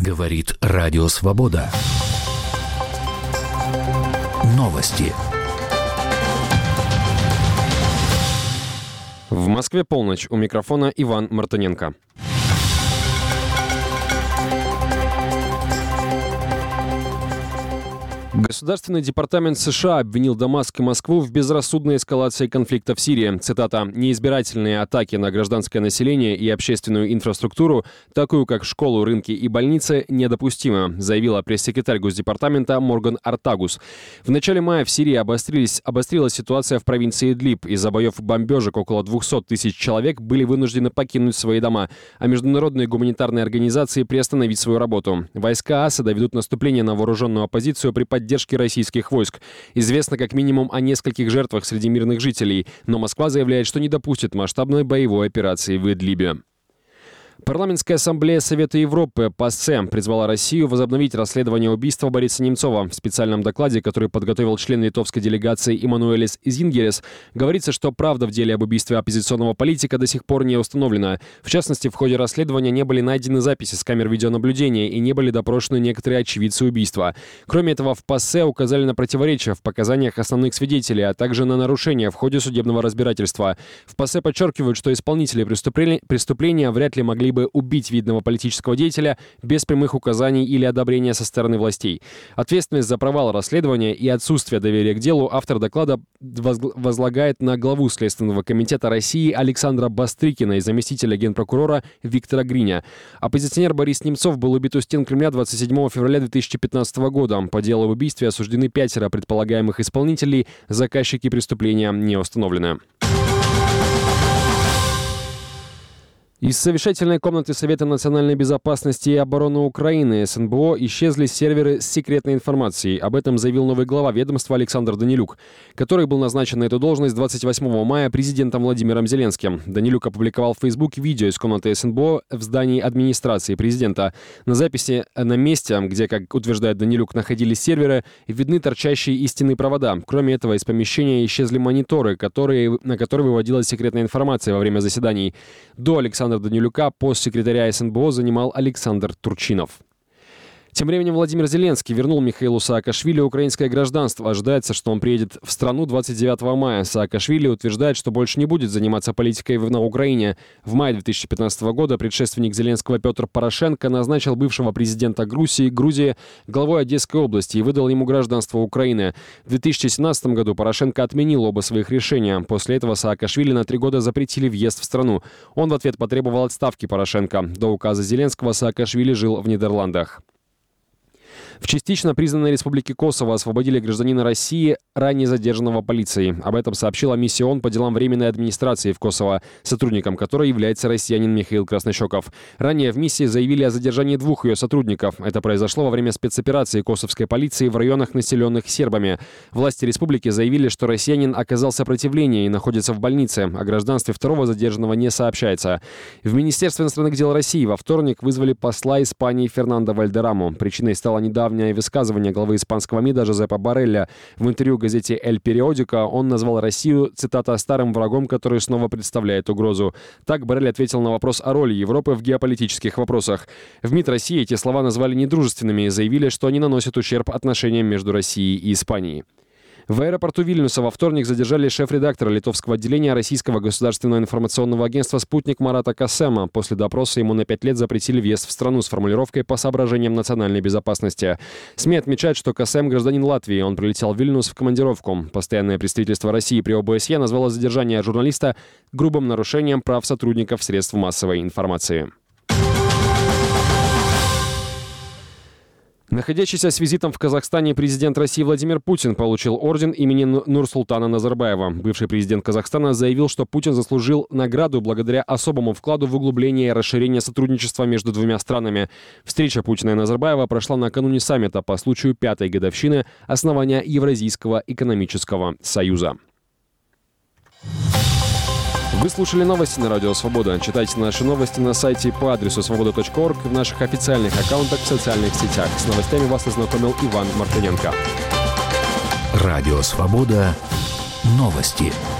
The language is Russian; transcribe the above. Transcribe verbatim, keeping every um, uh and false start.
Говорит Радио Свобода. Новости. В Москве полночь. У микрофона Иван Мартыненко. Государственный департамент США обвинил Дамаск и Москву в безрассудной эскалации конфликта в Сирии. Цитата: «Неизбирательные атаки на гражданское население и общественную инфраструктуру, такую как школу, рынки и больницы, недопустимы», заявила пресс-секретарь Госдепартамента Морган Ортагус. В начале мая в Сирии обострились, обострилась ситуация в провинции Идлиб. Из-за боев и бомбежек около двухсот тысяч человек были вынуждены покинуть свои дома, а международные гуманитарные организации приостановить свою работу. Войска Асада ведут наступление на вооруженную оппозицию при поддержке поддержки российских войск. Известно как минимум о нескольких жертвах среди мирных жителей, но Москва заявляет, что не допустит масштабной боевой операции в Идлибе. Парламентская ассамблея Совета Европы ПАСЕ призвала Россию возобновить расследование убийства Бориса Немцова. В специальном докладе, который подготовил член литовской делегации Иммануэлис Зингерис, говорится, что правда в деле об убийстве оппозиционного политика до сих пор не установлена. В частности, в ходе расследования не были найдены записи с камер видеонаблюдения и не были допрошены некоторые очевидцы убийства. Кроме этого, в ПАСЕ указали на противоречия в показаниях основных свидетелей, а также на нарушения в ходе судебного разбирательства. В ПАСЕ подчеркивают, что исполнители преступления, преступления вряд ли могли бы убить видного политического деятеля без прямых указаний или одобрения со стороны властей. Ответственность за провал расследования и отсутствие доверия к делу автор доклада возлагает на главу Следственного комитета России Александра Бастрыкина и заместителя генпрокурора Виктора Гриня. Оппозиционер Борис Немцов был убит у стен Кремля двадцать седьмого февраля две тысячи пятнадцатого года. По делу об убийстве осуждены пятеро предполагаемых исполнителей. Заказчики преступления не установлены. Из совещательной комнаты Совета национальной безопасности и обороны Украины СНБО исчезли серверы с секретной информацией. Об этом заявил новый глава ведомства Александр Данилюк, который был назначен на эту должность двадцать восьмого мая президентом Владимиром Зеленским. Данилюк опубликовал в Facebook видео из комнаты СНБО в здании администрации президента. На записи на месте, где, как утверждает Данилюк, находились серверы, видны торчащие истинные провода. Кроме этого, из помещения исчезли мониторы, которые, на которые выводилась секретная информация во время заседаний. До Александра Данилюка пост секретаря СНБО занимал Александр Турчинов. Тем временем Владимир Зеленский вернул Михаилу Саакашвили украинское гражданство. Ожидается, что он приедет в страну двадцать девятого мая. Саакашвили утверждает, что больше не будет заниматься политикой на Украине. В мае две тысячи пятнадцатого года предшественник Зеленского Петр Порошенко назначил бывшего президента Грузии, Грузии главой Одесской области и выдал ему гражданство Украины. В две тысячи семнадцатом году Порошенко отменил оба своих решения. После этого Саакашвили на три года запретили въезд в страну. Он в ответ потребовал отставки Порошенко. До указа Зеленского Саакашвили жил в Нидерландах. В частично признанной республике Косово освободили гражданина России, ранее задержанного полицией. Об этом сообщила миссия ООН по делам временной администрации в Косово, сотрудником которой является россиянин Михаил Краснощеков. Ранее в миссии заявили о задержании двух ее сотрудников. Это произошло во время спецоперации косовской полиции в районах, населенных сербами. Власти республики заявили, что россиянин оказал сопротивление и находится в больнице. О гражданстве второго задержанного не сообщается. В Министерстве иностранных дел России во вторник вызвали посла Испании Фернандо Вальдераму. Причиной стало недавнее высказывание главы испанского МИДа Жозепа Боррелля. В интервью газете «Эль Периодика» он назвал Россию, цитата, «старым врагом, который снова представляет угрозу». Так Боррель ответил на вопрос о роли Европы в геополитических вопросах. В МИД России эти слова назвали недружественными и заявили, что они наносят ущерб отношениям между Россией и Испанией. В аэропорту Вильнюса во вторник задержали шеф-редактора литовского отделения Российского государственного информационного агентства «Спутник» Марата Касема. После допроса ему на пять лет запретили въезд в страну с формулировкой «по соображениям национальной безопасности». СМИ отмечают, что Касем – гражданин Латвии. Он прилетел в Вильнюс в командировку. Постоянное представительство России при ОБСЕ назвало задержание журналиста грубым нарушением прав сотрудников средств массовой информации. Находящийся с визитом в Казахстане президент России Владимир Путин получил орден имени Нурсултана Назарбаева. Бывший президент Казахстана заявил, что Путин заслужил награду благодаря особому вкладу в углубление и расширение сотрудничества между двумя странами. Встреча Путина и Назарбаева прошла накануне саммита по случаю пятой годовщины основания Евразийского экономического союза. Вы слушали новости на Радио Свобода. Читайте наши новости на сайте по адресу свобода точка орг, в наших официальных аккаунтах в социальных сетях. С новостями вас ознакомил Иван Мартыненко. Радио Свобода. Новости.